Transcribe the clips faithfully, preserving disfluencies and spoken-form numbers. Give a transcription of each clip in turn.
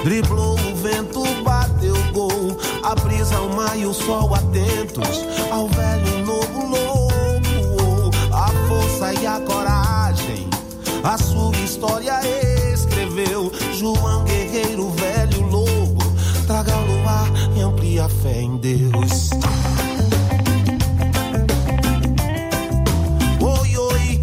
driblou o vento, bateu gol, a brisa, o mar e o sol atentos ao velho novo lobo, a força e a coragem, a sua história escreveu João Guerreiro, velho lobo, traga o luar e amplie a fé em Deus. Oi, oi.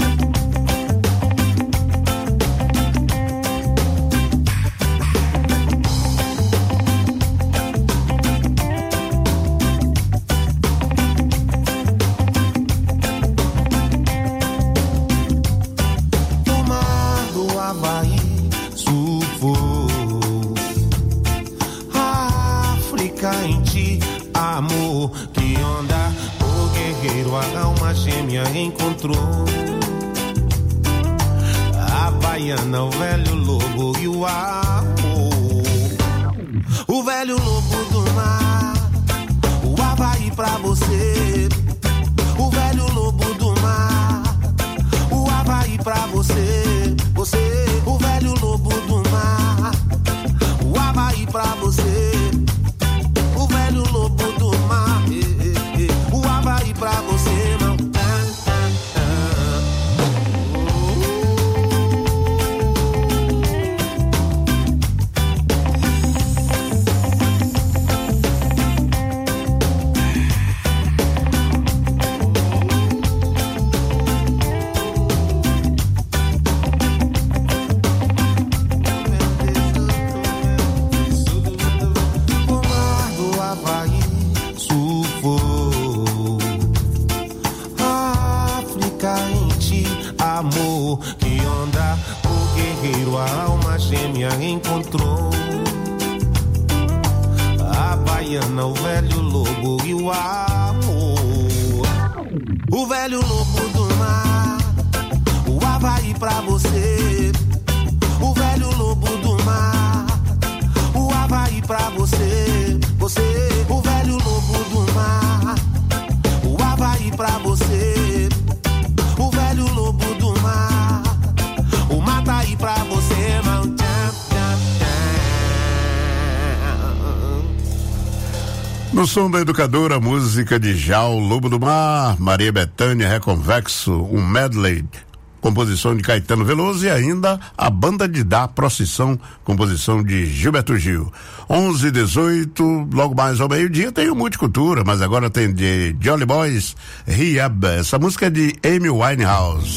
Encontrou a baiana, o velho lobo e o amor. O velho lobo do mar, o Havaí pra você. O velho lobo do mar, o Havaí pra você. Você, o velho lobo do mar, o Havaí pra você. O velho lobo do mar, eh, eh, eh, o Havaí pra você, não. Encontrou a baiana, o velho lobo e o amor. O velho lobo do mar, o Havaí pra você. O velho lobo do mar, o Havaí pra você. Você, o velho lobo do mar, o Havaí pra você. O velho lobo do mar, o Mataí pra você, não. No som da Educadora, música de Jal, Lobo do Mar, Maria Bethânia, Reconvexo, um medley, composição de Caetano Veloso, e ainda a Banda de Dá, Procissão, composição de Gilberto Gil. onze e dezoito, logo mais ao meio-dia tem o Multicultura, mas agora tem de Jolly Boys, Rehab. Essa música é de Amy Winehouse.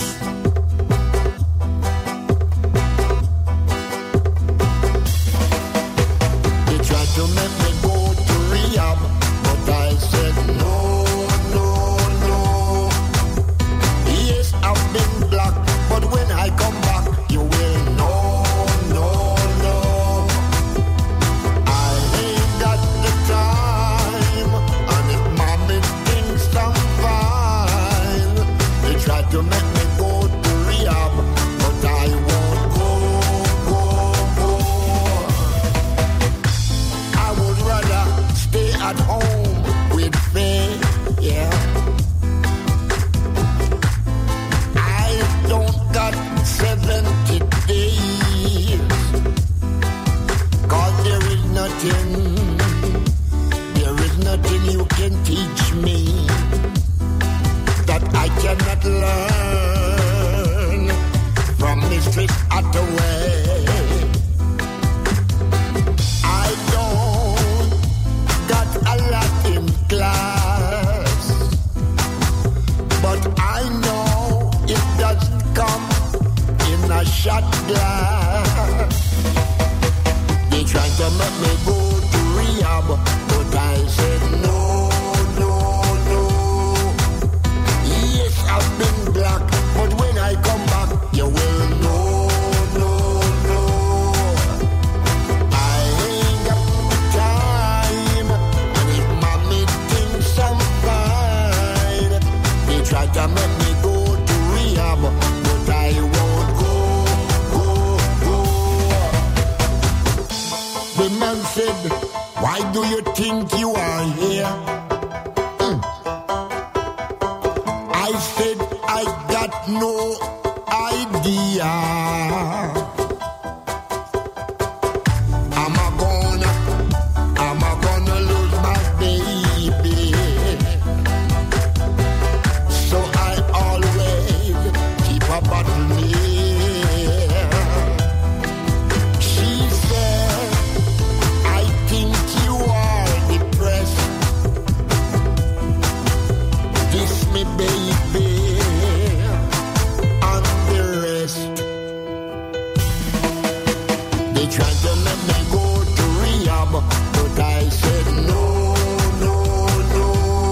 They tried to make me go to rehab, but I said no, no, no.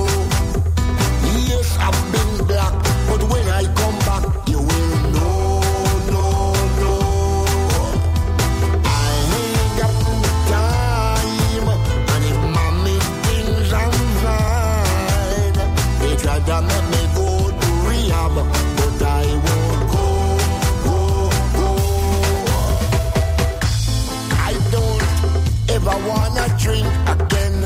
Yes, I've been black, but when I come back, you will know, no, no. I ain't got no time, and if mommy thinks I'm fine, they try to make me go to rehab, but I won't go, go, go. I don't ever wanna drink again.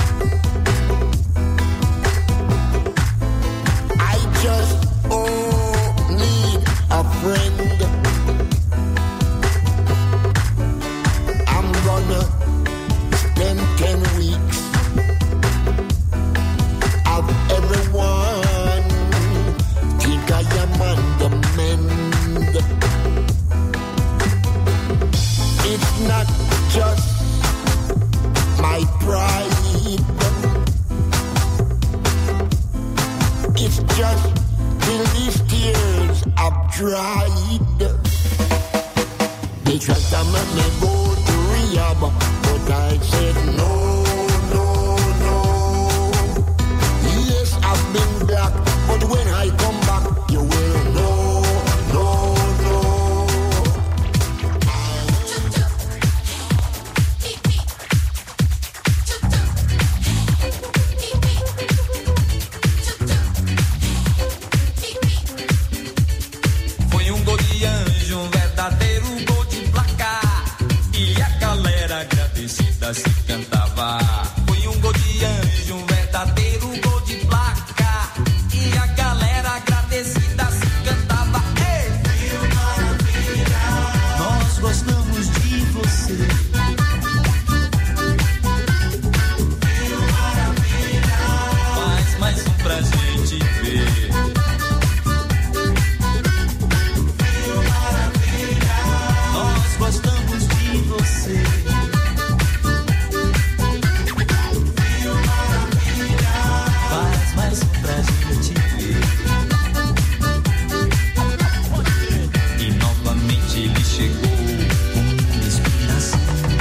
I just oh need a friend. I'm gonna spend ten weeks of everyone think I am on the mend. It's not just my pride, it's just till these tears have dried. They tried to make me go to rehab, but I said no, no, no. Yes, I've been black, but when I come back, you will know, no, no. Foi um gol de anjo, um verdadeiro gol de placar. E a galera agradecida se cantava. Foi um gol de anjo, um verdadeiro gol de placar. E a galera agradecida se cantava. Ei! Nós gostamos de você. Faz mais um pra gente ver. Nós gostamos de você. Faz mais um pra gente ver. E novamente ele chegou com inspiração,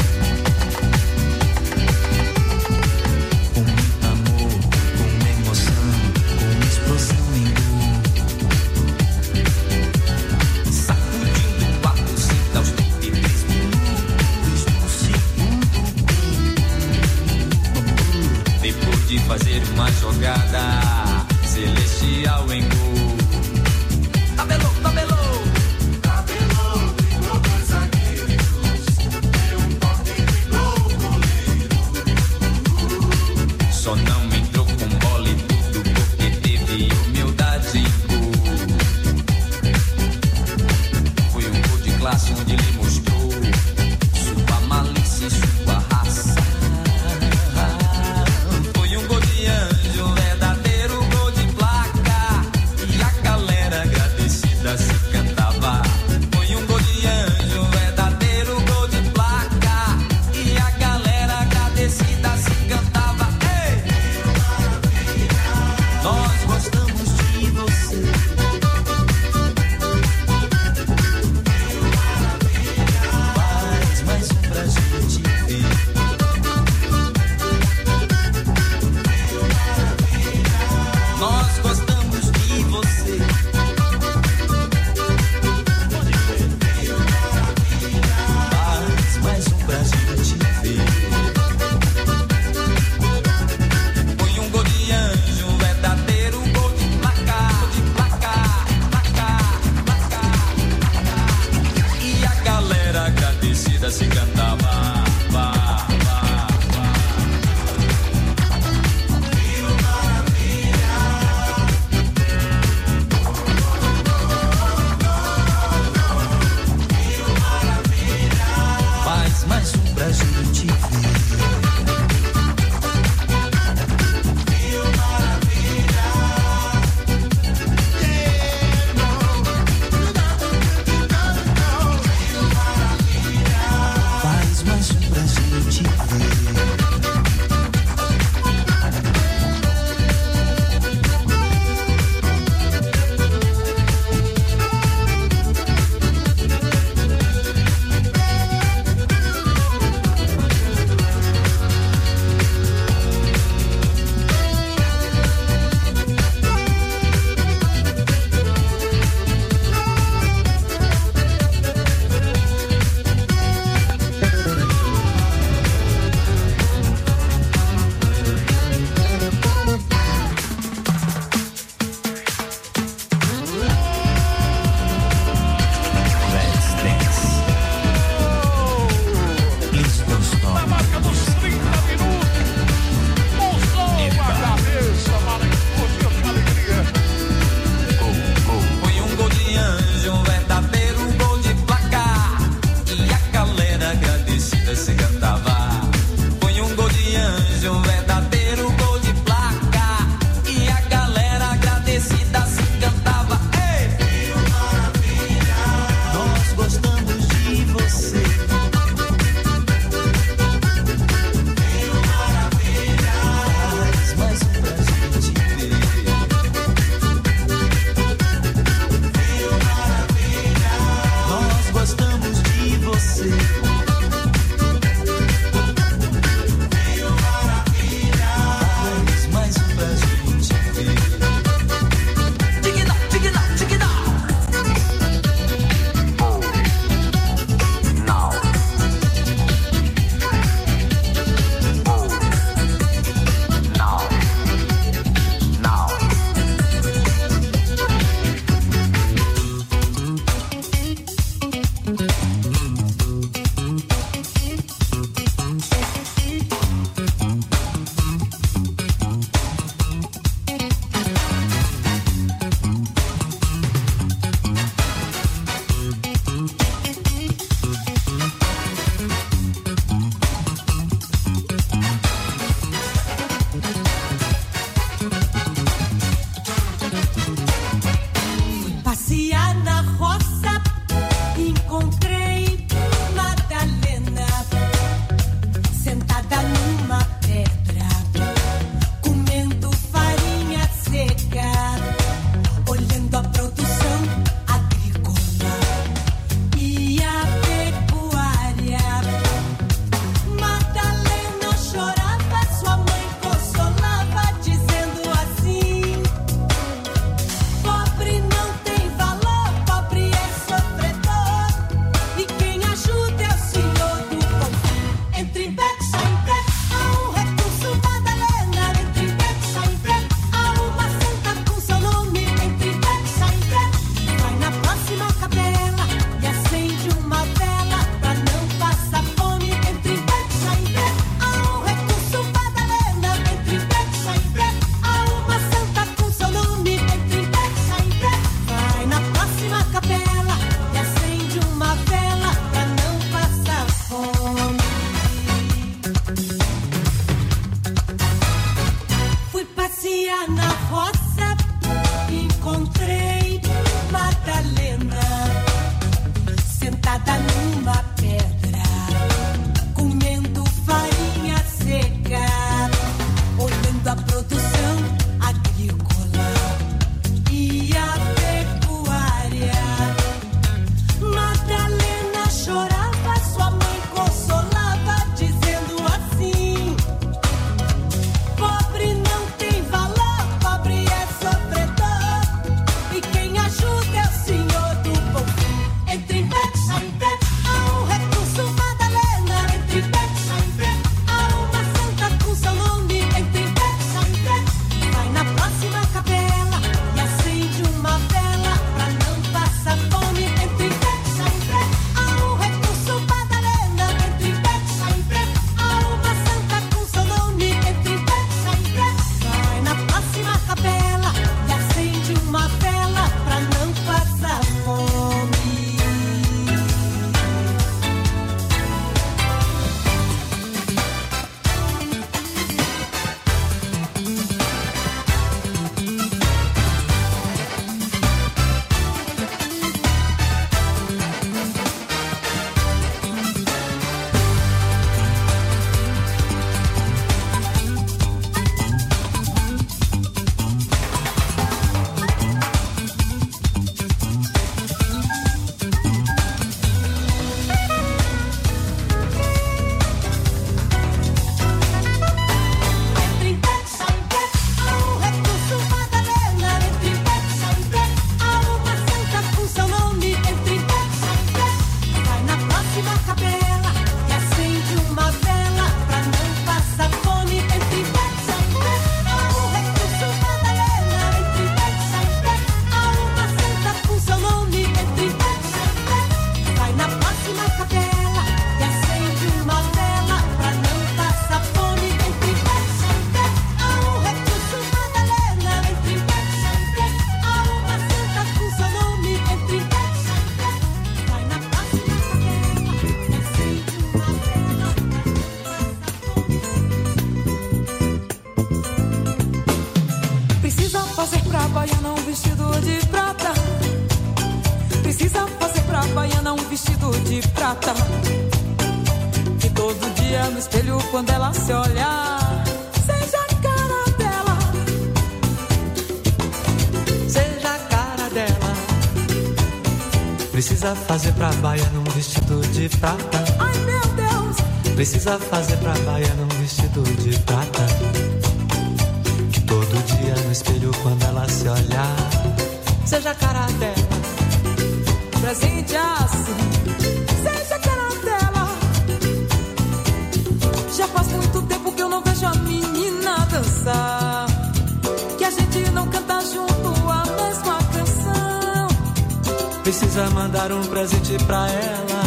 com muito amor, com emoção, com explosão em gol. Sacudindo o quarto cinto aos trinta e três minutos do segundo tempo. Depois de fazer uma jogada celestial em gol. Tabelou, tabelou. Só não entrou com bola e tudo porque teve humildade em gol. Foi um gol de classe onde ele mostrou sua malícia e sua raça. Foi um gol de anjo, um verdadeiro gol de placa. E a galera agradecida se cantava. Foi um gol de anjo, um verdadeiro gol de placa. E a galera agradecida se cantava. Ei! Nós gostamos de você. Faz mais um pra gente ver. Nós gostamos de você. Faz mais um pra gente ver. Foi um gol de anjo, um verdadeiro gol de placar, de placar, placar, placar, placar. E a galera agradecida se cantava. Vá, vá, vá. Faz mais um pra gente ver. Faz mais um pra gente ver. vestido de prata. Que todo dia no espelho, quando ela se olhar, seja a cara dela, seja a cara dela. Precisa fazer pra baiana um vestido de prata. Ai meu Deus! Precisa fazer pra baiana um vestido de prata. Que todo dia no espelho, quando ela se olhar, seja a cara dela. Presente assim, seja a cara dela. Já faz muito tempo que eu não vejo a menina dançar, que a gente não canta junto a mesma canção. Precisa mandar um presente pra ela,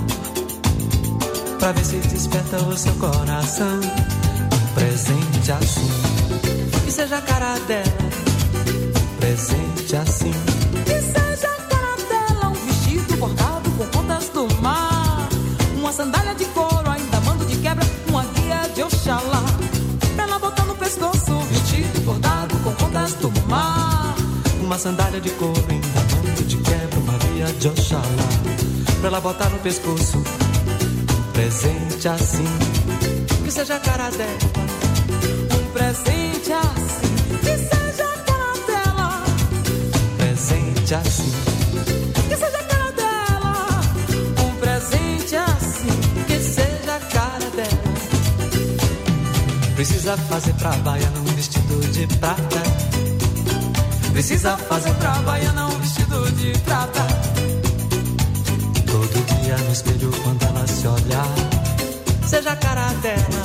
pra ver se desperta o seu coração. Um presente assim, que seja a cara dela. Um presente assim, que seja a cara dela. Um vestido bordado com contas do mar, uma sandália de couro, ainda mando de quebra, uma guia de Oxalá. Pra ela botar no pescoço, um vestido bordado com contas do mar, uma sandália de couro, ainda mando de quebra, uma guia de Oxalá. Pra ela botar no pescoço um presente assim, que seja a cara dela. Um presente assim, que seja a cara dela. Um presente assim, que seja a cara dela. Um presente assim, que seja a cara dela. Precisa fazer pra baiana um vestido de prata. Precisa fazer pra baiana um vestido de prata. Todo dia no espelho, quando ela se olhar, seja a cara dela.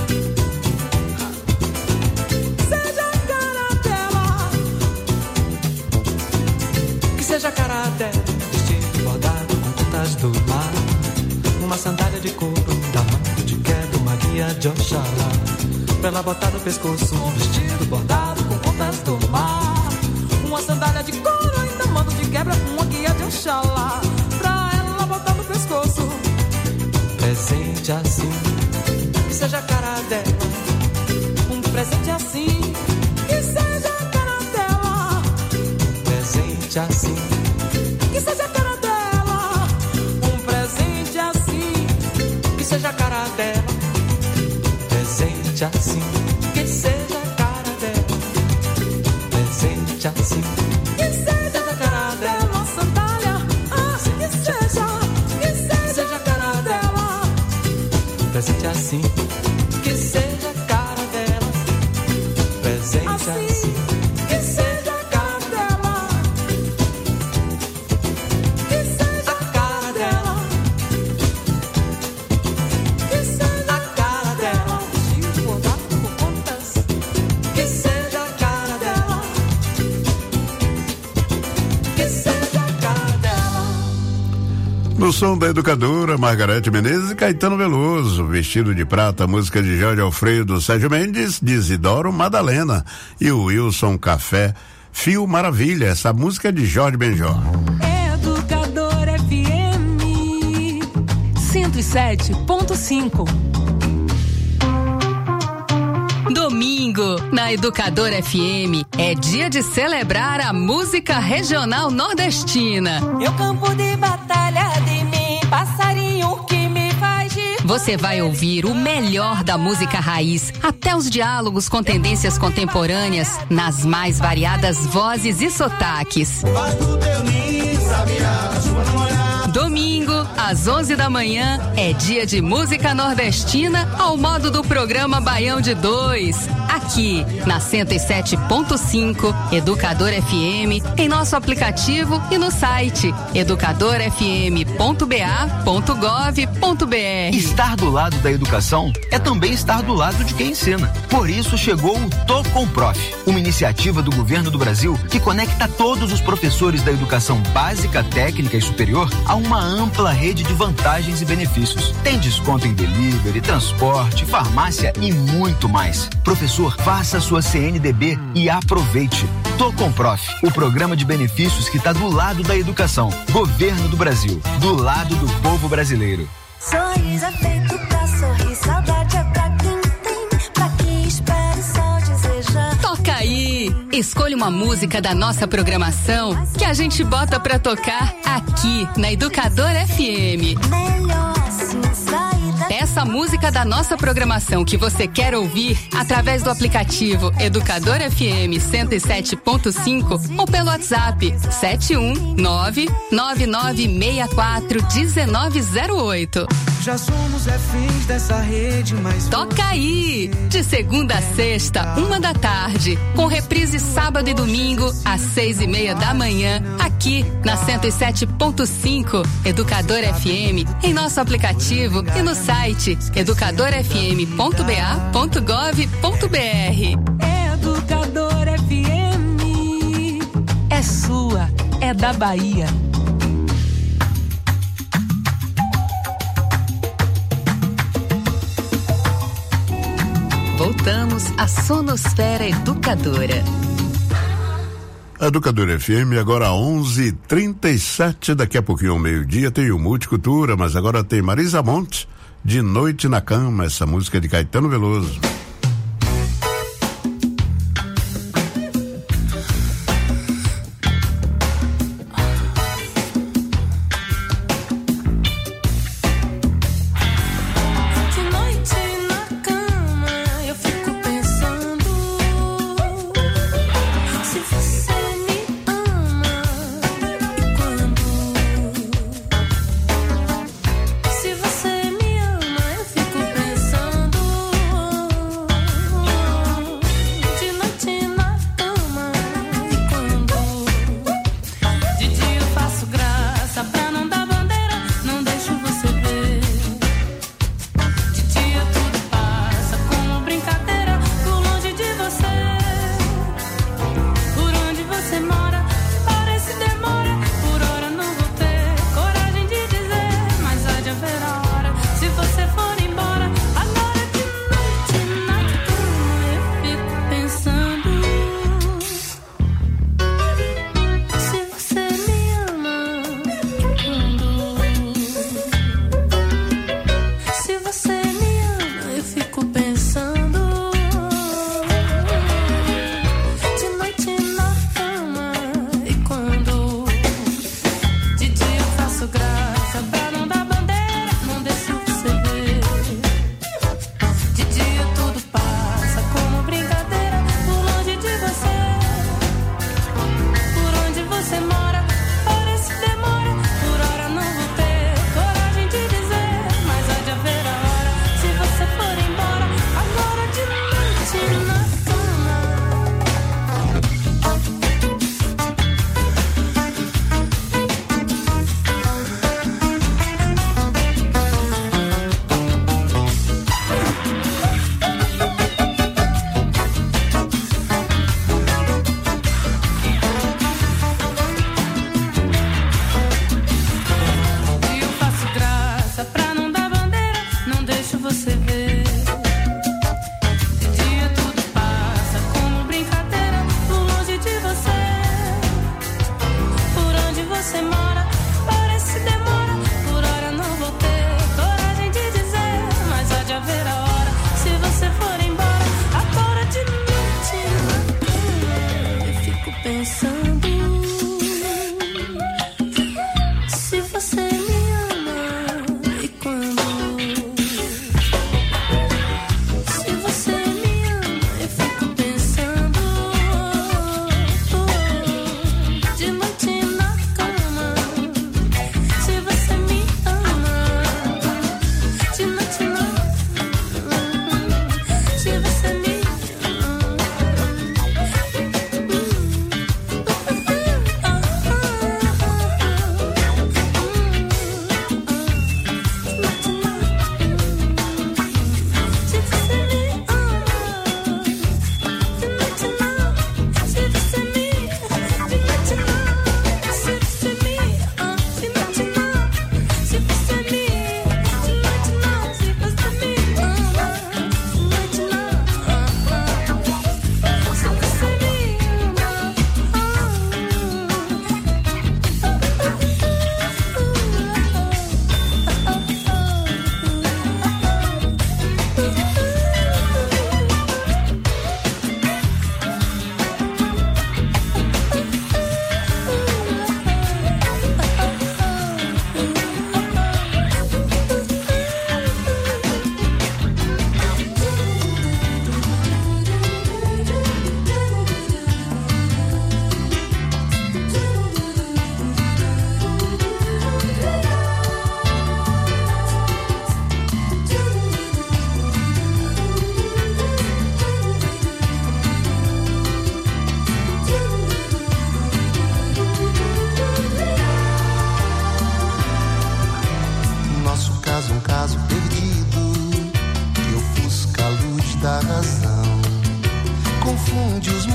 Seja a cara dela. Que seja a cara dela. Vestido bordado com contas do mar, uma sandália de couro, da mão de quebra, uma guia de Oxalá. Pra ela botar no pescoço um vestido bordado com contas do mar, uma sandália de couro, ainda mando de quebra, uma guia de Oxalá. Pra ela botar no pescoço presente assim, que seja a cara dela. Um presente assim, que seja a cara dela. Um presente assim, que seja a cara dela. Um presente assim, que seja a cara dela. Presente assim, que seja a cara dela. Presente assim, que seja a cara dela. Uma sandália, ah, que seja, que seja a cara dela. Presente assim, que seja a cara dela. Presente assim, que seja a cara dela. Que seja a cara dela. Que seja a cara dela. Vestido bordado com contas, que seja a cara dela. Que seja a cara dela. No som da educadora Margarete Menezes e Caetano Veloso, Vestido de Prata, música de Jorge Alfredo, Sérgio Mendes, de Isidoro Madalena e o Wilson Café, Fio Maravilha, essa música é de Jorge Benjor. Educador F M cento e sete ponto cinco. Domingo, na Educador F M, é dia de celebrar a música regional nordestina. Meu campo de batalha de mim, passarinho que me faz de... Você vai ouvir o melhor da música raiz, até os diálogos com tendências contemporâneas, nas mais variadas vozes e sotaques. Faz do teu ninho, sabiá, chuva não molhar. Domingo, às onze da manhã, é dia de música nordestina ao modo do programa Baião de Dois. Aqui, na cento e sete ponto cinco, Educador F M, em nosso aplicativo e no site educador f m ponto b a ponto gov ponto b r. Estar do lado da educação é também estar do lado de quem ensina. Por isso chegou o Tô Com Prof, uma iniciativa do governo do Brasil que conecta todos os professores da educação básica, técnica e superior a uma ampla rede de vantagens e benefícios. Tem desconto em delivery, transporte, farmácia e muito mais. Professor, faça sua C N D B e aproveite. Tô Com Prof, o programa de benefícios que está do lado da educação. Governo do Brasil, do lado do povo brasileiro. Sorriso é feito pra sorrir, saudade é pra quem tem, pra quem espera e só deseja. Toca aí! Escolha uma música da nossa programação que a gente bota pra tocar aqui na Educadora F M. Melhor assim sair da Peça a música da nossa programação que você quer ouvir através do aplicativo Educadora F M cento e sete ponto cinco ou pelo WhatsApp sete um nove nove nove seis quatro um nove zero oito. Já somos reféns dessa rede, mas Toca aí! De segunda a sexta, uma da tarde, com reprise sábado e domingo, às seis e meia da manhã, aqui na cento e sete ponto cinco, Educadora F M, em nosso aplicativo e no site educadora f m ponto b a ponto gov ponto b r. Educadora F M é sua, é da Bahia. Voltamos à Sonosfera Educadora. Educadora F M, agora onze e trinta e sete, daqui a pouquinho ao meio-dia tem o Multicultura, mas agora tem Marisa Monte, De Noite na Cama, essa música de Caetano Veloso. Se você me ama, eu fico pensando.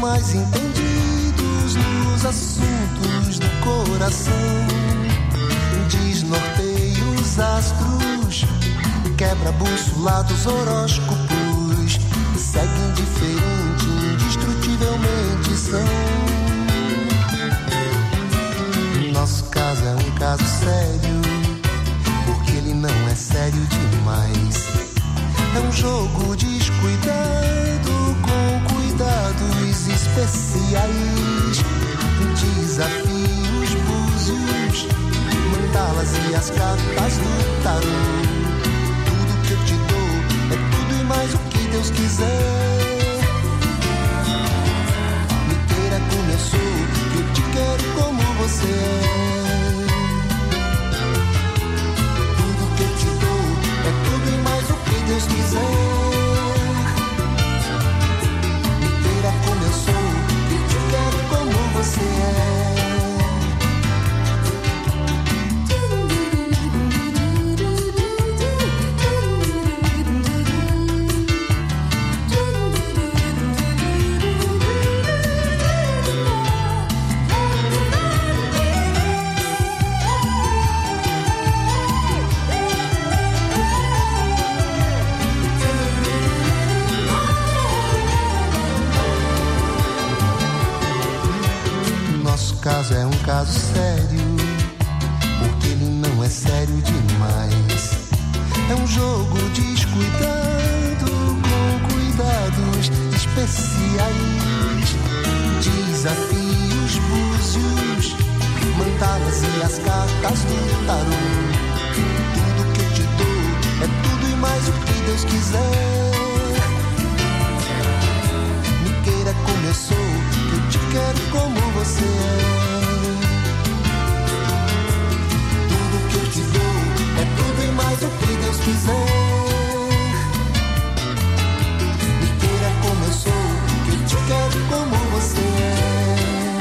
mais entendidos nos assuntos do coração. Desnorteia os astros, quebra a bússola dos horóscopos, segue indiferente, indestrutivelmente são. Nosso caso é um caso sério, porque ele não é sério demais. É um jogo descuidado com cuidados especiais. Desafios, búzios, mandalas e as cartas do tarô. Tudo que eu te dou é tudo e mais o que Deus quiser. Me queira como eu sou, que eu te quero como você é. Tudo que eu te dou é tudo e mais o que Deus quiser. Me queira como eu sou, que eu te quero como você é. Caso é um caso sério, porque ele não é sério demais. É um jogo descuidado com cuidados especiais. Desafios, búzios, mandalas e as cartas do tarô. Tudo que eu te dou é tudo e mais o que Deus quiser. Me queira como eu sou, que eu te quero como você é. Tudo que eu te dou é tudo e mais o que Deus quiser. Me queira como eu sou, que eu te quero como você é.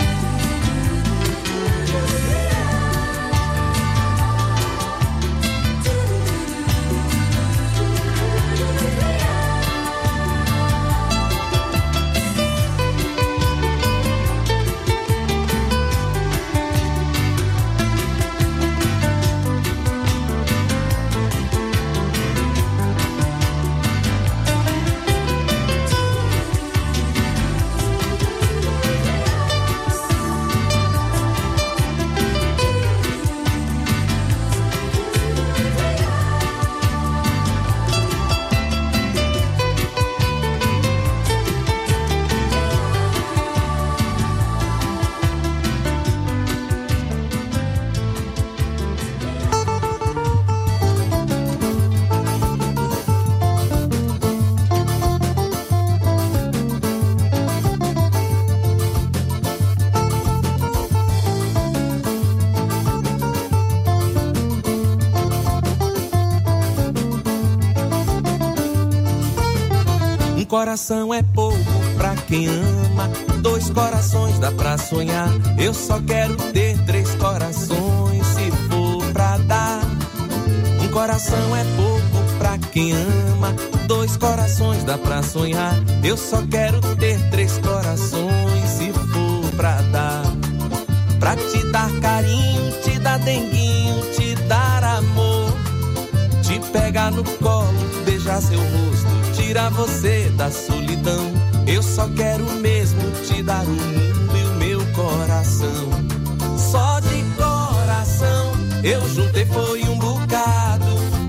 Coração é pouco pra quem ama, dois corações dá pra sonhar. Eu só quero ter três corações, se for pra dar. Um coração é pouco pra quem ama, dois corações dá pra sonhar. Eu só quero ter três corações, se for pra dar. Pra te dar carinho, te dar denguinho, te dar amor, te pegar no colo, beijar seu rosto, tirar você da solidão. Eu só quero mesmo te dar o mundo e o meu coração. Só de coração eu juntei foi um bocado,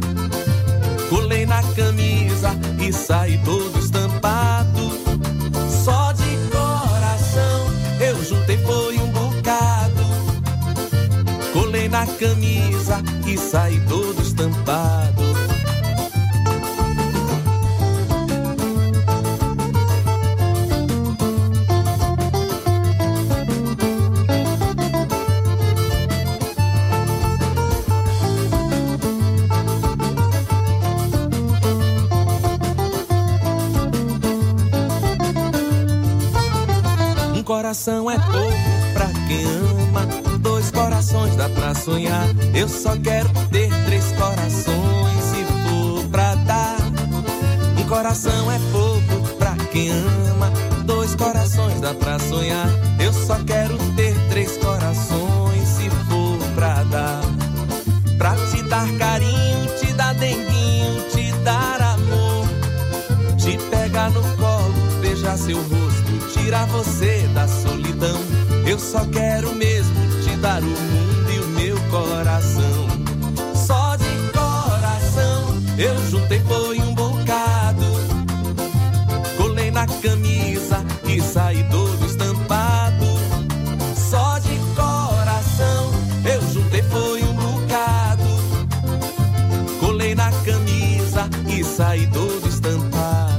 colei na camisa e saí todo estampado. Só de coração eu juntei foi um bocado, colei na camisa e saí todo estampado. Coração é pouco pra quem ama, dois corações dá pra sonhar. Eu só quero ter três corações, se for pra dar. Um coração é pouco pra quem ama, dois corações dá dá pra sonhar. Eu só quero ter três corações, se for pra dar. Pra te dar carinho, te dar denguinho, te dar amor. Te pegar no colo, beijar seu rosto, tirar você da solidão. Eu só quero mesmo te dar o mundo e o meu coração. Só de coração eu juntei foi um bocado. Colei na camisa e saí todo estampado. Só de coração eu juntei foi um bocado. Colei na camisa e saí todo estampado.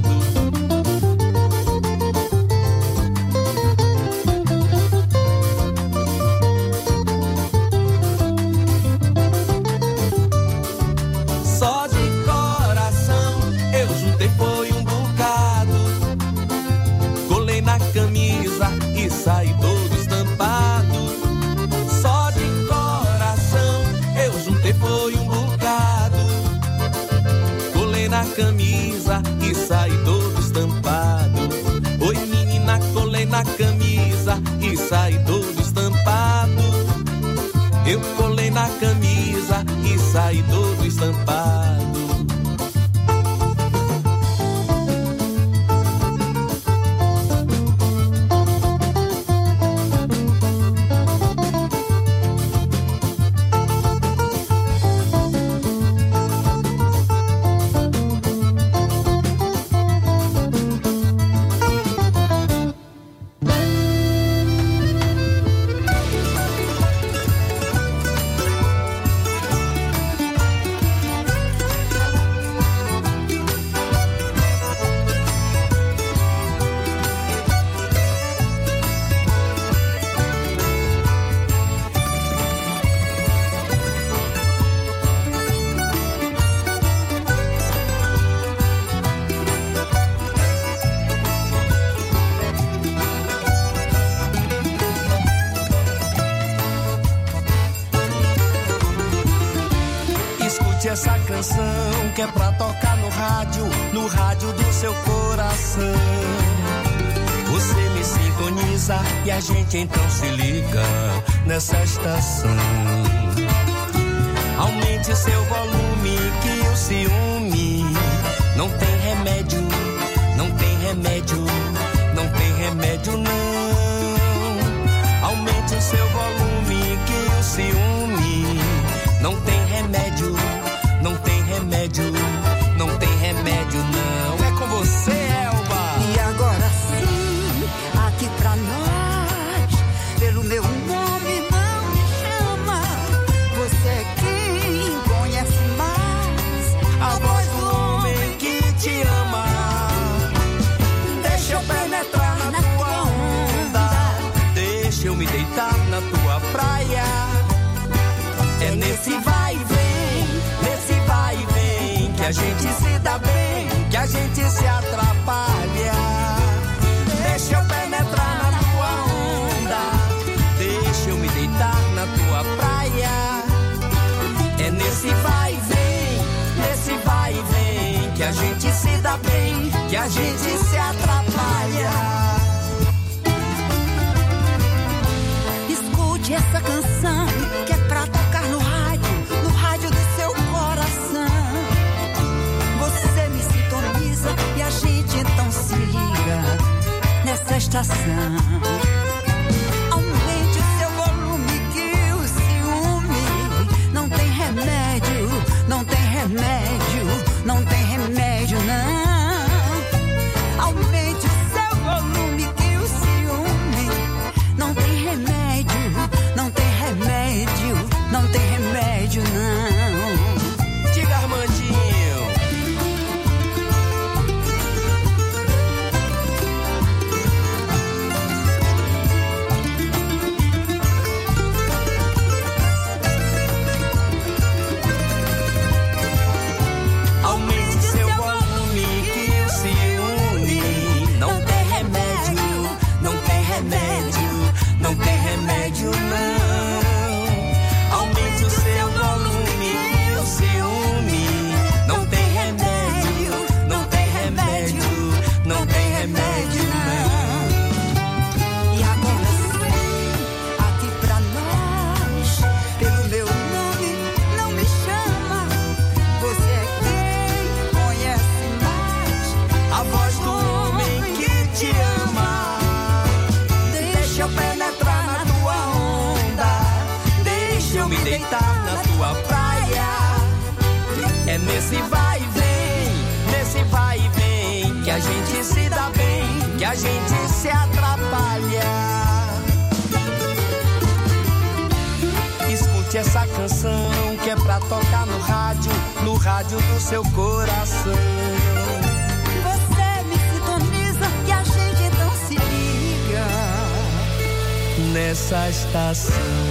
Só de coração eu juntei foi um bocado. Colei na camisa e saí todo estampado. Só de coração eu juntei foi um bocado. Colei na camisa e saí todo estampado. Oi menina, colei na camisa e saí todo estampado. Eu colei na camisa e saí todo estampado. Essa canção que é pra tocar no rádio, no rádio do seu coração. Você me sintoniza e a gente então se liga nessa estação. Aumente seu volume que o ciúme não tem remédio, não tem remédio, não tem remédio não. Aumente o seu volume que o ciúme não tem remédio. Não tem remédio, não tem remédio não. É com você, Elba. E agora sim, aqui pra nós, pelo meu nome não me chama. Você é quem conhece mais a voz do homem que te ama. Deixa eu penetrar na tua onda, deixa eu me deitar na tua praia. É nesse vai e vem, nesse vai e vem, que a gente se dá bem, que a gente se atrapalha. Deixa eu penetrar na tua onda, deixa eu me deitar na tua praia. É nesse vai e vem, nesse vai e vem, que a gente se dá bem, que a gente se atrapalha. Escute essa canção que é pra tocar no rádio, no rádio do seu coração. Você me sintoniza e a gente então se liga nessa estação. Aumente o seu volume que o ciúme não tem remédio, não tem remédio, não tem remédio não. Aumente o seu volume que o ciúme não tem remédio, não tem remédio, não tem remédio não. Diga, Armandinho. nesse vai e vem, nesse vai e vem, que a gente se dá bem, que a gente se atrapalha. Escute essa canção que é pra tocar no rádio, no rádio do seu coração. Você me sintoniza que a gente então se liga nessa estação.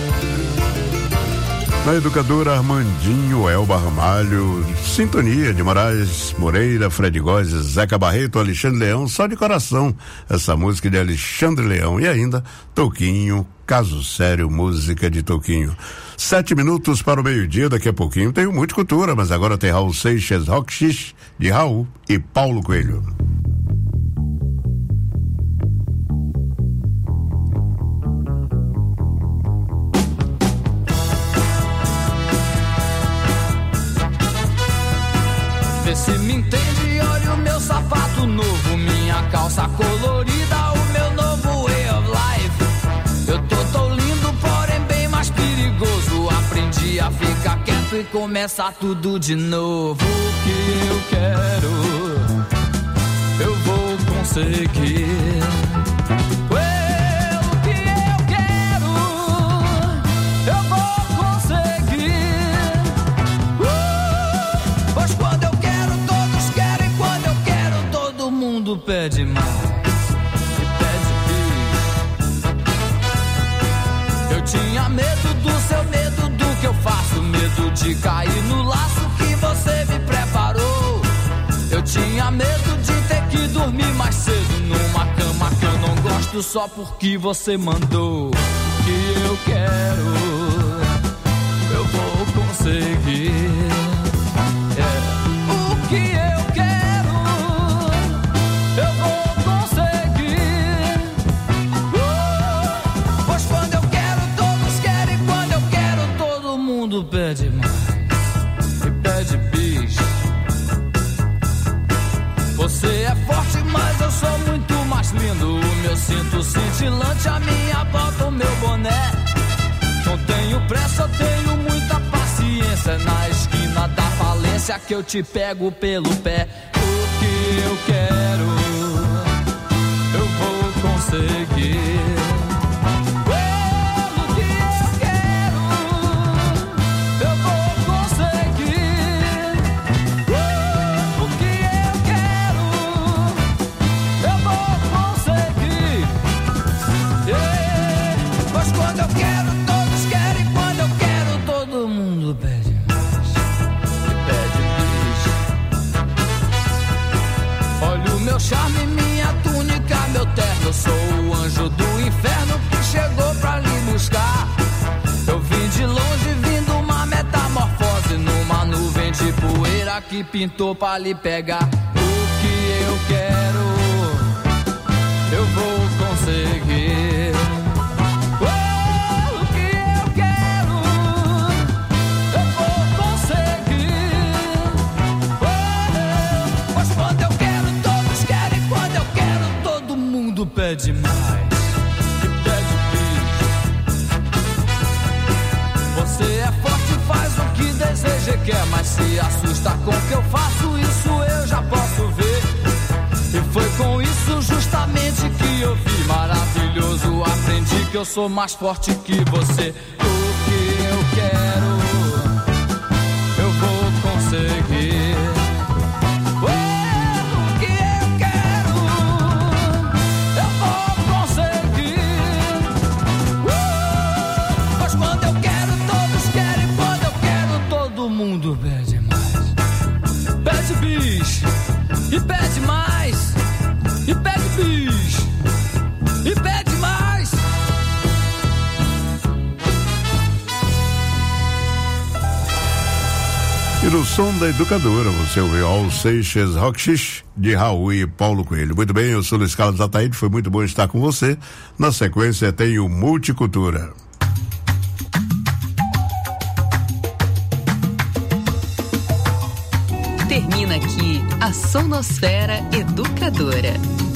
Na Educadora, Armandinho, Elba Ramalho, Sintonia de Moraes Moreira, Fred Góes, Zeca Barreto, Alexandre Leão, só de coração, essa música de Alexandre Leão. E ainda, Toquinho, Caso Sério, música de Toquinho. Sete minutos para o meio-dia, daqui a pouquinho tem o Multicultura, mas agora tem Raul Seixas, Rock Xix, de Raul e Paulo Coelho. Vê se me entende, olha o meu sapato novo, minha calça colorida, o meu novo way of life. Eu tô tão lindo, porém bem mais perigoso. Aprendi a ficar quieto e começar tudo de novo. O que eu quero, eu vou conseguir. O que eu quero, eu vou conseguir. Uh, pois quando eu pede mais e pede bis. Eu tinha medo do seu medo do que eu faço, medo de cair no laço que você me preparou. Eu tinha medo de ter que dormir mais cedo numa cama que eu não gosto só porque você mandou. O que eu quero, eu vou conseguir. É. O que eu quero, eu vou conseguir. Uh, pois quando eu quero, todos querem. Quando eu quero, todo mundo pede mais e pede bis. Você é forte, mas eu sou muito mais lindo. O meu cinto cintilante, a minha bota, o meu boné. Não tenho pressa, eu tenho muita paciência. Na esquina da falência que eu te pego pelo pé. O que eu quero, eu vou conseguir. Pelo que eu quero, eu vou conseguir. O que eu quero, eu vou conseguir. Yeah. Pois quando eu quero, todos querem. Quando eu quero, todo mundo pede mais e pede bis. Olha o meu charme, minha túnica, meu terno. Eu sou o anjo do inferno que chegou pra lhe buscar. Eu vim de longe, vindo uma metamorfose numa nuvem de poeira que pintou pra lhe pegar. O que eu quero, eu vou conseguir. Oh, o que eu quero, eu vou conseguir. Oh, pois quando eu quero, todos querem. Quando eu quero, todo mundo pede mais e pede bis. Você é forte, faz o que deseja e quer, mas se assusta com o que eu faço, isso eu já posso ver. E foi com isso justamente que eu vi. Maravilhoso, aprendi que eu sou mais forte que você. O que eu quero, eu vou conseguir. O que eu quero, eu vou conseguir. Pois quando eu quero, todos querem. Quando eu quero, todo mundo pede mais. Pede bis e pede mais. E pede bis e pede mais. E no som da Educadora, você ouviu Raul Seixas, Rock Xix, de Raul e Paulo Coelho. Muito bem, eu sou Luiz Carlos Ataíde, foi muito bom estar com você. Na sequência tem o Multicultura. Termina aqui a Sonosfera Educadora.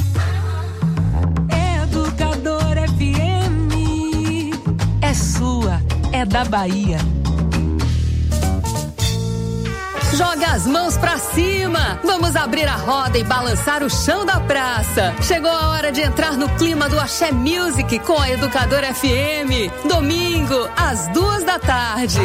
Educadora F M é sua, é da Bahia. Joga as mãos pra cima. Vamos abrir a roda e balançar o chão da praça. Chegou a hora de entrar no clima do Axé Music com a Educadora F M. Domingo, às duas da tarde.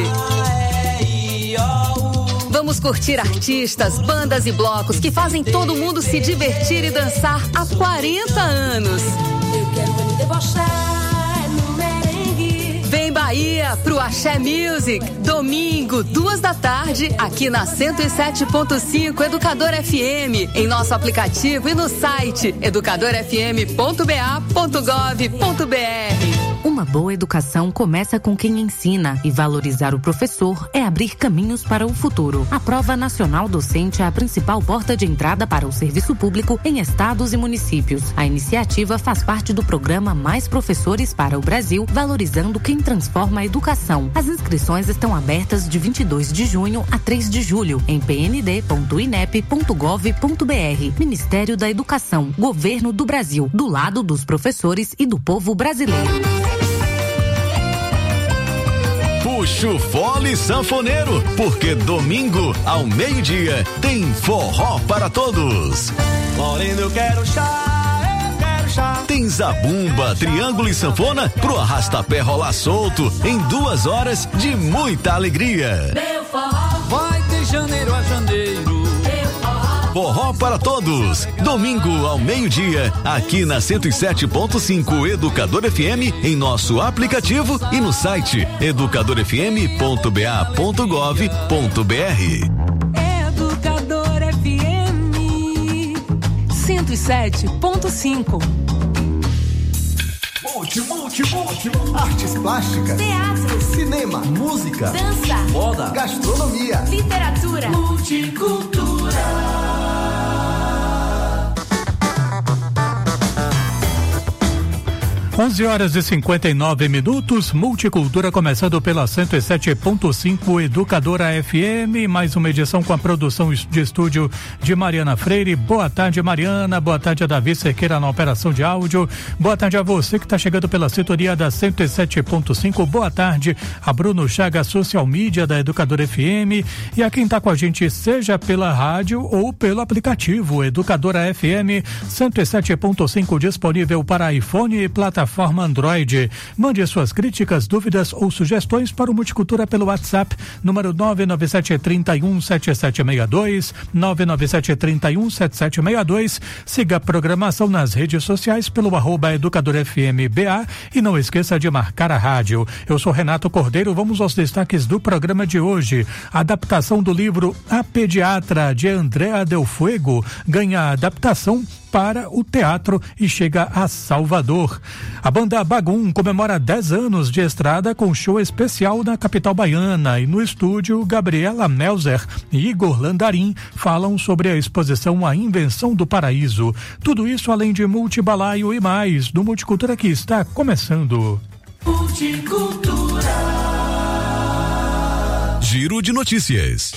Vamos curtir artistas, bandas e blocos que fazem todo mundo se divertir e dançar há quarenta anos. Eu quero me debochar no merengue. Vem Bahia pro Axé Music, domingo, duas da tarde, aqui na cento e sete ponto cinco Educadora F M, em nosso aplicativo e no site educadora f m ponto b a ponto gov ponto b r. Uma boa educação começa com quem ensina, e valorizar o professor é abrir caminhos para o futuro. A Prova Nacional Docente é a principal porta de entrada para o serviço público em estados e municípios. A iniciativa faz parte do programa Mais Professores para o Brasil, valorizando quem transforma a educação. As inscrições estão abertas de vinte e dois de junho a três de julho em p n d ponto i n e p ponto gov ponto b r. Ministério da Educação, Governo do Brasil, do lado dos professores e do povo brasileiro. Puxa o fole sanfoneiro, porque domingo ao meio-dia tem forró para todos. Moreno, eu quero chá, eu quero chá. Tem zabumba, triângulo e sanfona pro arrastapé rolar solto em duas horas de muita alegria. Meu forró vai de janeiro a janeiro. Forró para todos, domingo ao meio-dia, aqui na cento e sete ponto cinco Educadora F M, em nosso aplicativo e no site educadora f m ponto b a ponto gov ponto b r. Educadora F M cento e sete ponto cinco. Multi, multi, multi, artes plásticas, teatro, cinema, música, dança, moda, gastronomia, literatura, multicultura. onze horas e cinquenta e nove minutos, Multicultura começando pela cento e sete ponto cinco Educadora F M, mais uma edição com a produção de estúdio de Mariana Freire. Boa tarde, Mariana. Boa tarde a Davi Cerqueira na operação de áudio. Boa tarde a você que está chegando pela sintonia da cento e sete ponto cinco. Boa tarde a Bruno Chaga, social media da Educadora F M, e a quem está com a gente, seja pela rádio ou pelo aplicativo Educadora F M cento e sete ponto cinco, disponível para iPhone e plataforma Plataforma Android. Mande suas críticas, dúvidas ou sugestões para o Multicultura pelo WhatsApp, número nove nove sete três um sete sete seis dois, nove nove sete três um sete sete seis dois. Siga a programação nas redes sociais pelo arroba Educadora F M B A e não esqueça de marcar a rádio. Eu sou Renato Cordeiro, vamos aos destaques do programa de hoje. A adaptação do livro A Pediatra, de Andrea Del Fuego, ganha adaptação para o teatro e chega a Salvador. A banda Bagum comemora dez anos de estrada com show especial na capital baiana, e no estúdio Gabriela Melzer e Igor Landarim falam sobre a exposição A Invenção do Paraíso. Tudo isso além de Multibalaio e mais, do Multicultura que está começando. Multicultura. Giro de notícias.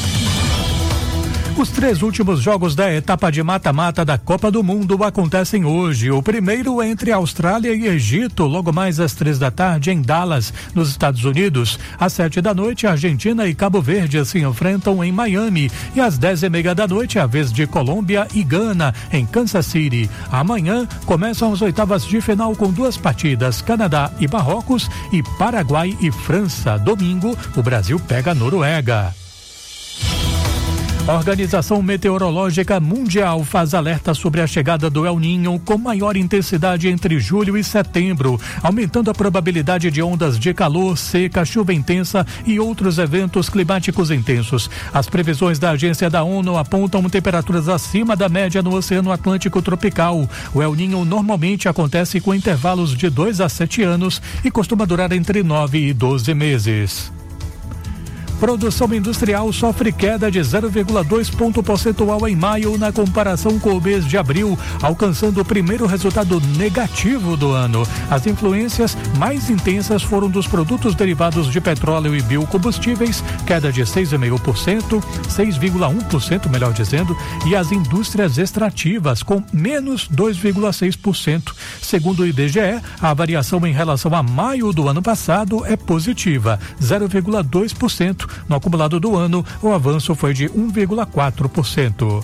Os três últimos jogos da etapa de mata-mata da Copa do Mundo acontecem hoje. O primeiro entre Austrália e Egito, logo mais às três da tarde em Dallas, nos Estados Unidos. Às sete da noite, Argentina e Cabo Verde se enfrentam em Miami. E às dez e meia da noite, a vez de Colômbia e Gana, em Kansas City. Amanhã começam as oitavas de final com duas partidas, Canadá e Marrocos e Paraguai e França. Domingo, o Brasil pega a Noruega. A Organização Meteorológica Mundial faz alerta sobre a chegada do El Niño com maior intensidade entre julho e setembro, aumentando a probabilidade de ondas de calor, seca, chuva intensa e outros eventos climáticos intensos. As previsões da agência da ONU apontam temperaturas acima da média no Oceano Atlântico tropical. O El Niño normalmente acontece com intervalos de dois a sete anos e costuma durar entre nove e doze meses. Produção industrial sofre queda de zero vírgula dois ponto percentual em maio na comparação com o mês de abril, alcançando o primeiro resultado negativo do ano. As influências mais intensas foram dos produtos derivados de petróleo e biocombustíveis, queda de seis vírgula cinco por cento, seis vírgula um por cento melhor dizendo, e as indústrias extrativas com menos dois vírgula seis por cento. Segundo o I B G E, a variação em relação a maio do ano passado é positiva, zero vírgula dois por cento. cento. No acumulado do ano, o avanço foi de um vírgula quatro por cento.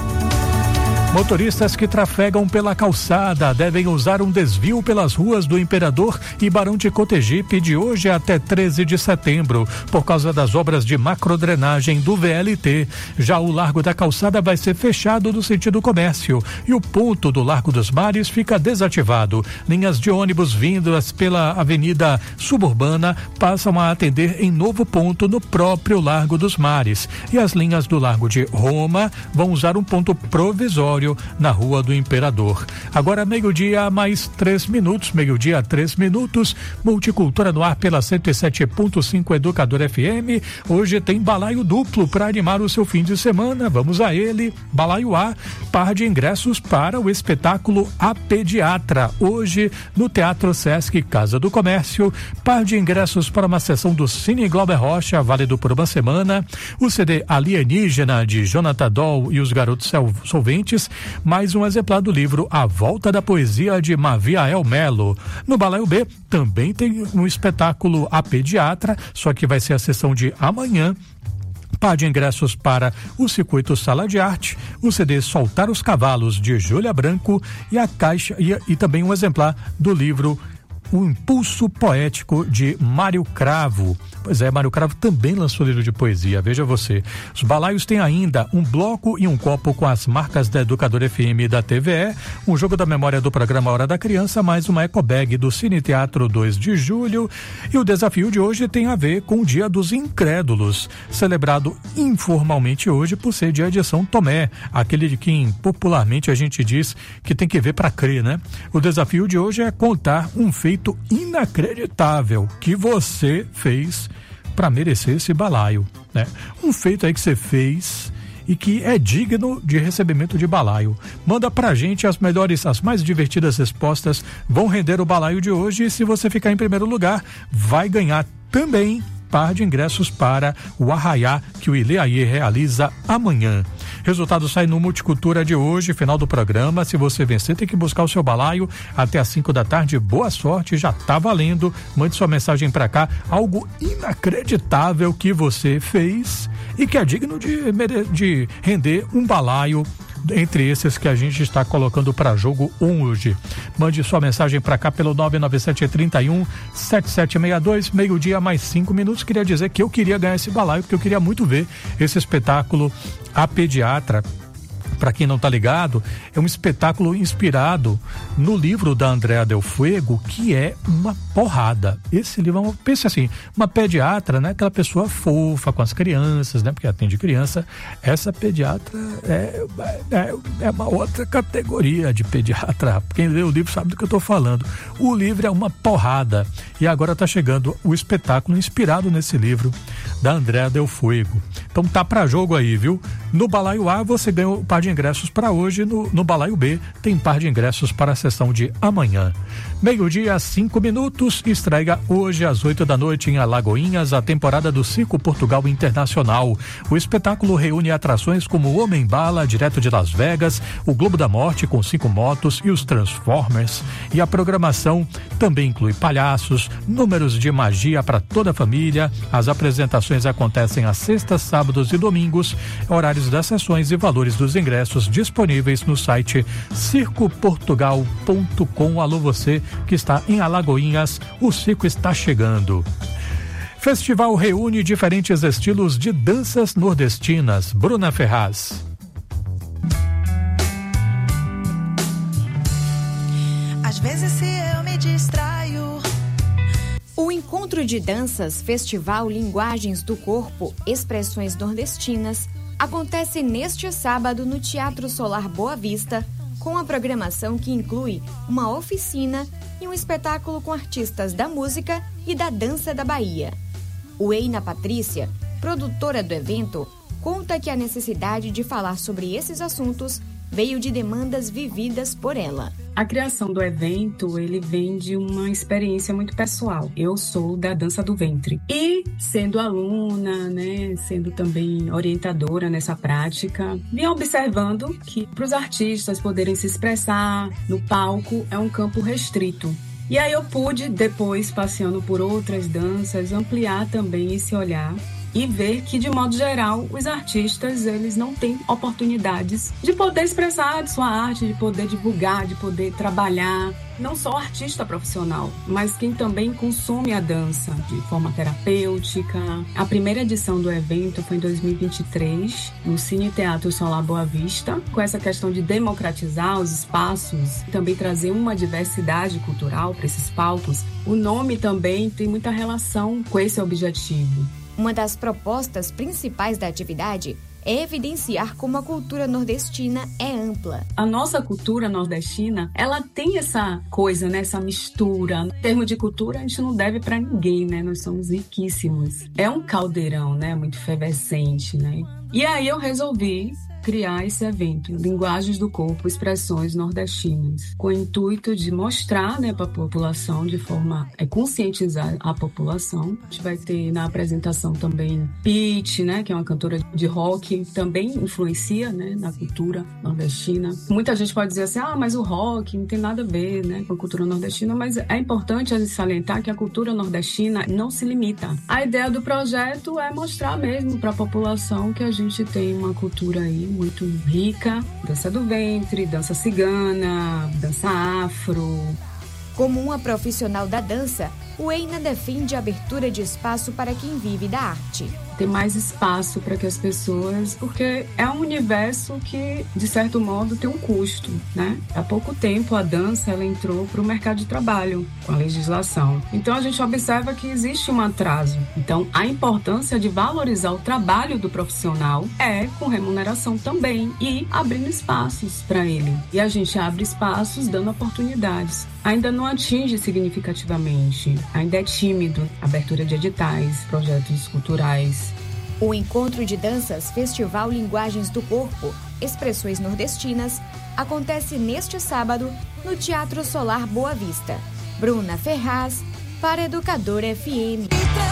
Motoristas que trafegam pela calçada devem usar um desvio pelas ruas do Imperador e Barão de Cotegipe de hoje até treze de setembro, por causa das obras de macrodrenagem do V L T. Já o Largo da Calçada vai ser fechado no sentido comércio e o ponto do Largo dos Mares fica desativado. Linhas de ônibus vindas pela Avenida Suburbana passam a atender em novo ponto no próprio Largo dos Mares. E as linhas do Largo de Roma vão usar um ponto provisório na Rua do Imperador. Agora meio-dia mais três minutos, meio-dia três minutos, Multicultura no ar pela cento e sete ponto cinco Educador F M. Hoje tem balaio duplo para animar o seu fim de semana. Vamos a ele. Balaio A, par de ingressos para o espetáculo A Pediatra. Hoje no Teatro Sesc Casa do Comércio, par de ingressos para uma sessão do Cine Glauber Rocha, válido por uma semana. O C D Alienígena de Jonathan Doll e os Garotos Solventes, mais um exemplar do livro A Volta da Poesia de Maviael Melo. No Balaio B também tem um espetáculo A Pediatra, só que vai ser a sessão de amanhã. Par de ingressos para o Circuito Sala de Arte, o C D Soltar os Cavalos de Júlia Branco e a caixa e, e também um exemplar do livro O Impulso Poético de Mário Cravo. Pois é, Mário Cravo também lançou livro de poesia, veja você. Os balaios têm ainda um bloco e um copo com as marcas da Educador F M e da T V E, um jogo da memória do programa Hora da Criança, mais uma ecobag do Cine Teatro dois de julho. E o desafio de hoje tem a ver com o Dia dos Incrédulos, celebrado informalmente hoje por ser dia de São Tomé, aquele de quem popularmente a gente diz que tem que ver para crer, né? O desafio de hoje é contar um feito inacreditável que você fez para merecer esse balaio, né? Um feito aí que você fez e que é digno de recebimento de balaio. Manda pra gente as melhores, as mais divertidas respostas, vão render o balaio de hoje, e se você ficar em primeiro lugar, vai ganhar também par de ingressos para o Arraiá que o Ileaie realiza amanhã. Resultado sai no Multicultura de hoje, final do programa. Se você vencer, tem que buscar o seu balaio até às cinco da tarde. Boa sorte, já tá valendo. Mande sua mensagem para cá, algo inacreditável que você fez e que é digno de, de render um balaio entre esses que a gente está colocando para jogo hoje. Mande sua mensagem para cá pelo nove nove sete, trinta e um, setenta e sete sessenta e dois, meio-dia mais cinco minutos. Queria dizer que eu queria ganhar esse balaio, porque eu queria muito ver esse espetáculo A Pediatra. Para quem não tá ligado, é um espetáculo inspirado no livro da Andréa Del Fuego, que é uma porrada. Esse livro é uma, pense assim, uma pediatra, né? Aquela pessoa fofa com as crianças, né? Porque atende criança. Essa pediatra é, é, é uma outra categoria de pediatra. Quem lê o livro sabe do que eu tô falando. O livro é uma porrada. E agora tá chegando o espetáculo inspirado nesse livro da Andréa Del Fuego. Então tá pra jogo aí, viu? No Balaio A você ganha um par de ingressos para hoje, no, no Balaio B tem par de ingressos para a sessão de amanhã. Meio-dia, cinco minutos, estreia hoje às oito da noite em Alagoinhas a temporada do Circo Portugal Internacional. O espetáculo reúne atrações como o Homem Bala, direto de Las Vegas, o Globo da Morte com cinco motos e os Transformers. E a programação também inclui palhaços, números de magia para toda a família. As apresentações acontecem às sextas, sábados e domingos, horários das sessões e valores dos ingressos disponíveis no site circo portugal ponto com. Alô você que está em Alagoinhas, o circo está chegando. Festival reúne diferentes estilos de danças nordestinas. Bruna Ferraz. Às vezes se eu me distraio. O Encontro de Danças Festival Linguagens do Corpo, Expressões Nordestinas acontece neste sábado no Teatro Solar Boa Vista, com a programação que inclui uma oficina e um espetáculo com artistas da música e da dança da Bahia. O Eina Patrícia, produtora do evento, conta que a necessidade de falar sobre esses assuntos veio de demandas vividas por ela. A criação do evento, ele vem de uma experiência muito pessoal. Eu sou da dança do ventre. E, sendo aluna, né, sendo também orientadora nessa prática, vim observando que para os artistas poderem se expressar no palco é um campo restrito. E aí eu pude, depois, passeando por outras danças, ampliar também esse olhar e ver que, de modo geral, os artistas, eles não têm oportunidades de poder expressar sua arte, de poder divulgar, de poder trabalhar. Não só o artista profissional, mas quem também consome a dança de forma terapêutica. A primeira edição do evento foi em dois mil e vinte e três, no Cine Teatro Solar Boa Vista, com essa questão de democratizar os espaços, também trazer uma diversidade cultural para esses palcos. O nome também tem muita relação com esse objetivo. Uma das propostas principais da atividade é evidenciar como a cultura nordestina é ampla. A nossa cultura nordestina, ela tem essa coisa, né, essa mistura. Em termos de cultura, a gente não deve para ninguém, né? Nós somos riquíssimos. É um caldeirão, né, muito efervescente, né? E aí eu resolvi criar esse evento, Linguagens do Corpo, Expressões Nordestinas, com o intuito de mostrar, né, para a população, de forma a conscientizar a população. A gente vai ter na apresentação também Pitty, né, que é uma cantora de rock, também influencia, né, na cultura nordestina. Muita gente pode dizer assim, ah, mas o rock não tem nada a ver, né, com a cultura nordestina, mas é importante a gente salientar que a cultura nordestina não se limita. A ideia do projeto é mostrar mesmo para a população que a gente tem uma cultura aí muito rica, dança do ventre, dança cigana, dança afro. Como uma profissional da dança, o Eina defende a abertura de espaço para quem vive da arte. Ter mais espaço para que as pessoas... Porque é um universo que, de certo modo, tem um custo, né? Há pouco tempo, a dança ela entrou para o mercado de trabalho, com a legislação. Então, a gente observa que existe um atraso. Então, a importância de valorizar o trabalho do profissional é com remuneração também e abrindo espaços para ele. E a gente abre espaços dando oportunidades. Ainda não atinge significativamente, ainda é tímido. Abertura de editais, projetos culturais. O encontro de danças Festival Linguagens do Corpo, Expressões Nordestinas, acontece neste sábado no Teatro Solar Boa Vista. Bruna Ferraz, para Educadora F M.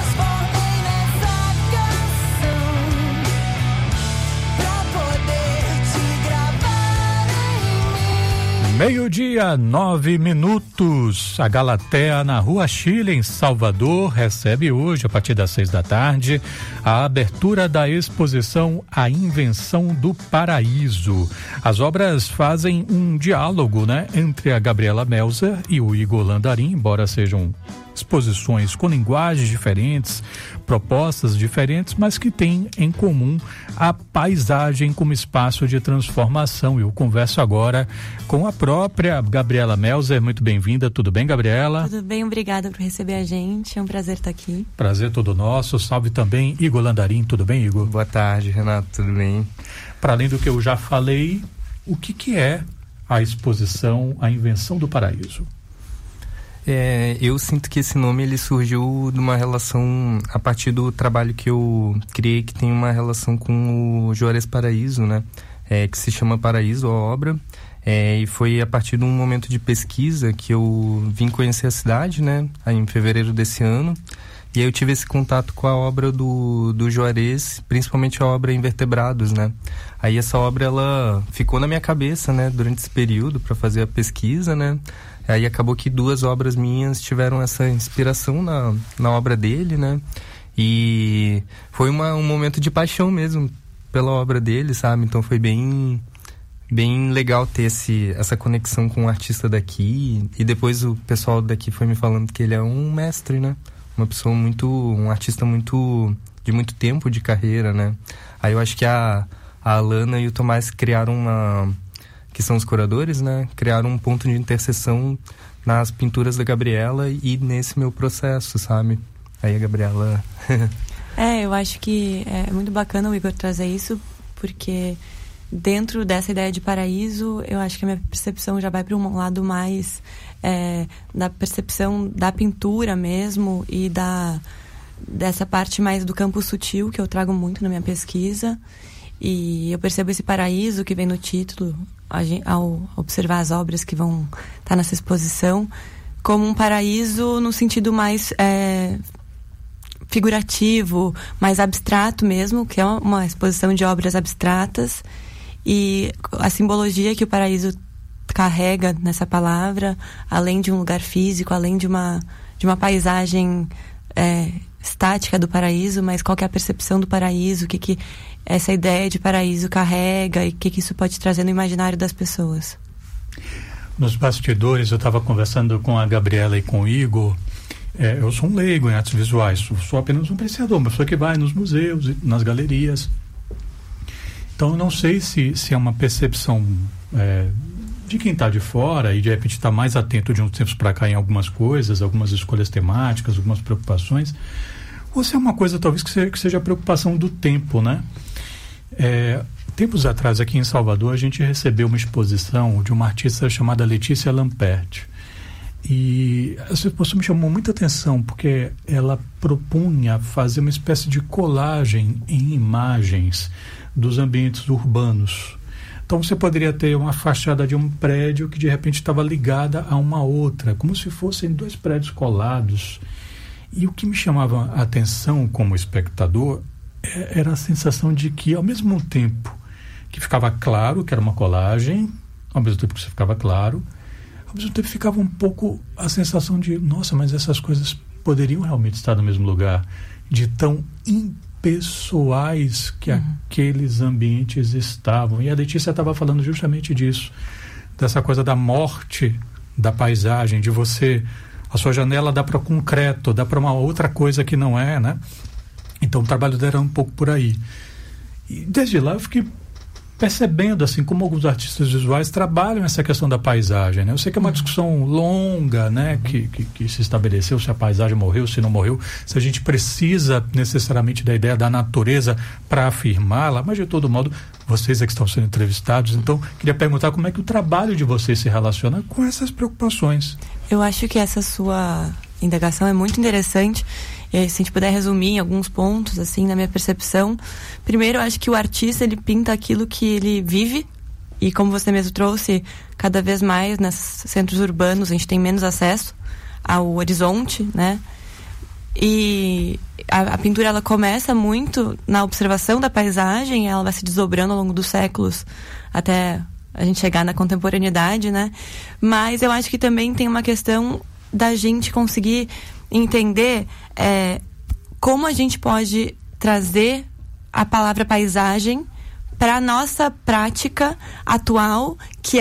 Meio-dia, nove minutos. A Galatea, na Rua Chile, em Salvador, recebe hoje, a partir das seis da tarde, a abertura da exposição A Invenção do Paraíso. As obras fazem um diálogo, né, entre a Gabriela Melzer e o Igor Landarim, embora sejam exposições com linguagens diferentes, propostas diferentes, mas que têm em comum a paisagem como espaço de transformação. Eu converso agora com a própria Gabriela Melzer. Muito bem-vinda, tudo bem, Gabriela? Tudo bem, obrigada por receber a gente, é um prazer estar aqui. Prazer todo nosso. Salve também Igor Landarim, tudo bem, Igor? Boa tarde, Renato, tudo bem? Para além do que eu já falei, o que que é a exposição A Invenção do Paraíso? É, eu sinto que esse nome ele surgiu de uma relação a partir do trabalho que eu criei, que tem uma relação com o Juarez Paraíso, né? É, que se chama Paraíso, a obra. É, e foi a partir de um momento de pesquisa que eu vim conhecer a cidade, né? Aí em fevereiro desse ano. E aí eu tive esse contato com a obra do, do Juarez, principalmente a obra Invertebrados, né? Aí essa obra, ela ficou na minha cabeça, né? Durante esse período, para fazer a pesquisa, né? Aí acabou que duas obras minhas tiveram essa inspiração na, na obra dele, né? E foi uma, um momento de paixão mesmo pela obra dele, sabe? Então foi bem, bem legal ter esse, essa conexão com o artista daqui. E depois o pessoal daqui foi me falando que ele é um mestre, né? Uma pessoa muito... um artista muito... de muito tempo de carreira, né? Aí eu acho que a, a Alana e o Tomás criaram uma... que são os curadores, né? Criaram um ponto de interseção nas pinturas da Gabriela e nesse meu processo, sabe? Aí a Gabriela... é, eu acho que é muito bacana o Igor trazer isso, porque dentro dessa ideia de paraíso, eu acho que a minha percepção já vai para um lado mais é, da percepção da pintura mesmo e da, dessa parte mais do campo sutil, que eu trago muito na minha pesquisa. E eu percebo esse paraíso que vem no título, ao observar as obras que vão estar nessa exposição, como um paraíso no sentido mais é, figurativo, mais abstrato mesmo, que é uma exposição de obras abstratas, e a simbologia que o paraíso carrega nessa palavra, além de um lugar físico, além de uma, de uma paisagem é, estática do paraíso, mas qual que é a percepção do paraíso, o que que essa ideia de paraíso carrega e o que que isso pode trazer no imaginário das pessoas. Nos bastidores eu estava conversando com a Gabriela e com o Igor. É, eu sou um leigo em artes visuais, sou, sou apenas um apreciador, uma pessoa que vai nos museus, nas galerias. Então eu não sei se, se é uma percepção é, de quem está de fora e de repente está mais atento de uns tempos para cá em algumas coisas, algumas escolhas temáticas, algumas preocupações, ou se é uma coisa talvez que seja, que seja a preocupação do tempo, né? É, tempos atrás aqui em Salvador a gente recebeu uma exposição de uma artista chamada Letícia Lamperti. E essa exposição me chamou muita atenção porque ela propunha fazer uma espécie de colagem em imagens dos ambientes urbanos. Então você poderia ter uma fachada de um prédio que de repente estava ligada a uma outra, como se fossem dois prédios colados. E o que me chamava a atenção como espectador era a sensação de que, ao mesmo tempo que ficava claro que era uma colagem, ao mesmo tempo que isso ficava claro, ao mesmo tempo ficava um pouco a sensação de, nossa, mas essas coisas poderiam realmente estar no mesmo lugar, de tão impessoais que uhum. aqueles ambientes estavam. E a Letícia estava falando justamente disso, dessa coisa da morte da paisagem, de você, a sua janela dá para o concreto, dá para uma outra coisa que não é, né? Então o trabalho dela era um pouco por aí. E desde lá eu fiquei percebendo assim como alguns artistas visuais trabalham essa questão da paisagem, né? Eu sei que é uma discussão longa, né? Que, que, que se estabeleceu se a paisagem morreu, se não morreu, se a gente precisa necessariamente da ideia da natureza para afirmá-la, mas de todo modo vocês é que estão sendo entrevistados, então queria perguntar como é que o trabalho de vocês se relaciona com essas preocupações. Eu acho que essa sua indagação é muito interessante. E se a gente puder resumir em alguns pontos, assim, na minha percepção. Primeiro, eu acho que o artista, ele pinta aquilo que ele vive. E como você mesmo trouxe, cada vez mais nesses centros urbanos a gente tem menos acesso ao horizonte, né? E a, a pintura, ela começa muito na observação da paisagem, ela vai se desdobrando ao longo dos séculos até a gente chegar na contemporaneidade, né? Mas eu acho que também tem uma questão da gente conseguir entender é, como a gente pode trazer a palavra paisagem para a nossa prática atual, que